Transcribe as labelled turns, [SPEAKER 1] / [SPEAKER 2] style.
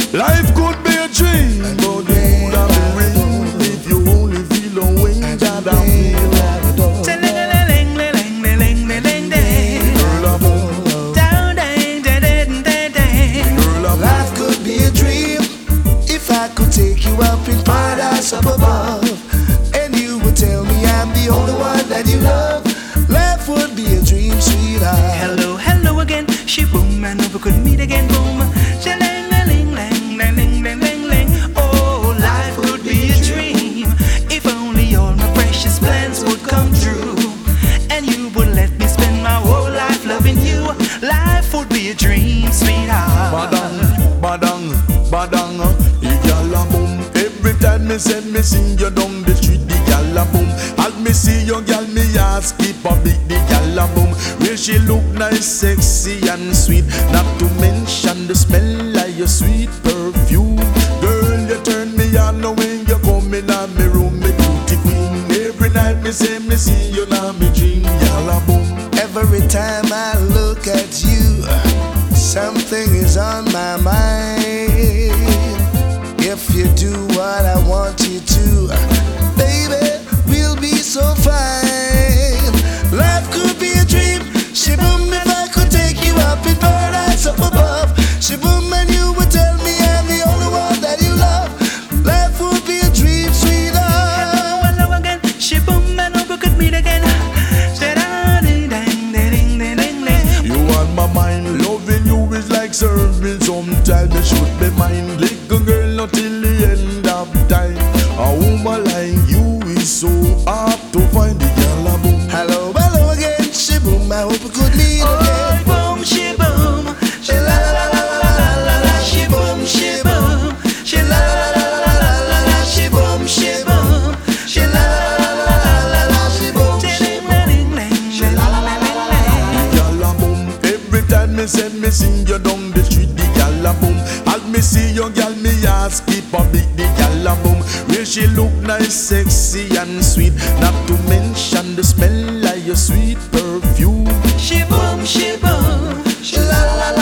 [SPEAKER 1] Life could be a dream, but it would have been real if you only feel the way that I feel.
[SPEAKER 2] Life could be a dream if I could take you up in paradise up above, and you would tell me I'm the only one that you love. Life would be a dream, sweetheart.
[SPEAKER 3] Hello, hello again. She boom, I know we could meet again. Boom, ling, ling, ling, ling, ling, ling, ling. Oh, life could be a dream if only all my precious plans would come true, and you would let me spend my whole life loving you. Life would be a dream, sweetheart.
[SPEAKER 1] Badang, badang, the gyal a boom. Every time me send me sing you down the street, the gyal a boom. As me see your gyal, me ask keep a big, the gyal a boom. Where she look nice, sexy and sweet, not to mention the smell like your sweet perfume. Girl, you turn me on when you come in me room, me beauty queen. Every night me say me see you now me dream, gyal a boom.
[SPEAKER 2] Every time I look at you, something is on my mind. If you do what I want you to, baby, we'll be so fine. Life could be a dream. Shaboom, if I could take you up in paradise up above. Shaboom, and you would tell me I'm the only one that you love. Life would be a dream, sweetheart.
[SPEAKER 3] Hello, hello again. Shaboom, I know we could meet again.
[SPEAKER 1] You on my mind, loving you is like serving. Sometimes you should be mine. Little girl, not till the end of time. A woman like you is so hard to find. The girl a boom.
[SPEAKER 2] Hello, hello again. Shaboom, I hope we could meet again.
[SPEAKER 3] Oh, boom, shaboom, la la la la la la la, shaboom, shaboom, la la la la la la la, shaboom, shaboom, la la la la la la, shaboom,
[SPEAKER 1] The gyal a boom. Every time me send me sing you down the street, the gyal a boom. As me see your gyal, me ask keep a big, the gyal a boom. Where she look nice, sexy and sweet, not to mention the smell like your sweet perfume.
[SPEAKER 3] shaboom, shaboom, la la la.